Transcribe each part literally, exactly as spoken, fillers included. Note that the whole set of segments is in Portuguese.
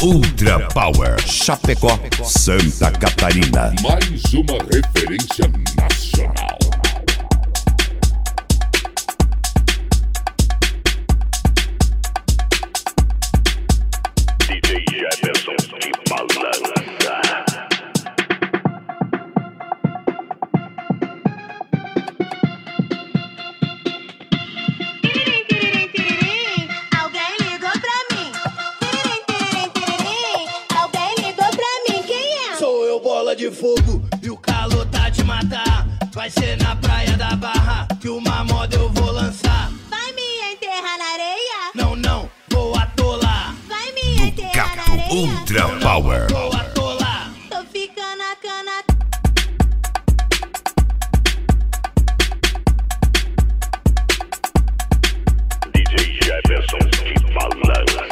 Ultra Power Chapecó, Santa Catarina. Mais uma referência nacional. D J Jefferson de Malança. Bola de fogo e o calor tá de matar. Vai ser na praia da Barra que uma moda eu vou lançar. Vai me enterrar na areia? Não, não, vou atolar. Vai me enterrar na areia? Ultra Power. Vou atolar. Tô ficando a cana. D J Jefferson de Malança.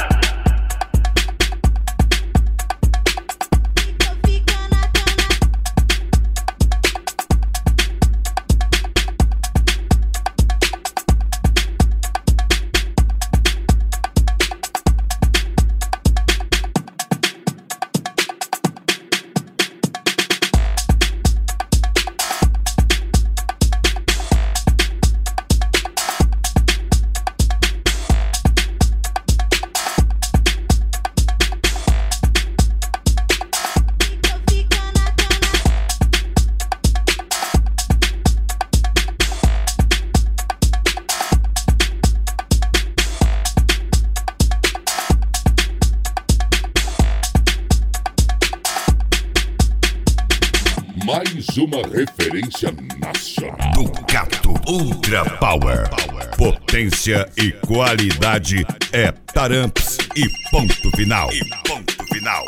Mais uma referência nacional. Ducato Ultra Power. Potência e qualidade é Taramps e ponto final. E ponto final.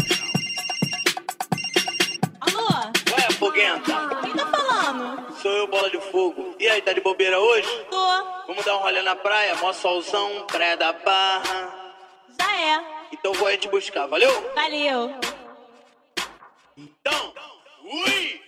Alô? Ué, foguenta. Quem tá falando? Sou eu, Bola de Fogo. E aí, tá de bobeira hoje? Tô. Vamos dar um rolê na praia, mó solzão, praia da Barra. Já é. Então vou aí te buscar, valeu? Valeu. Então, ui!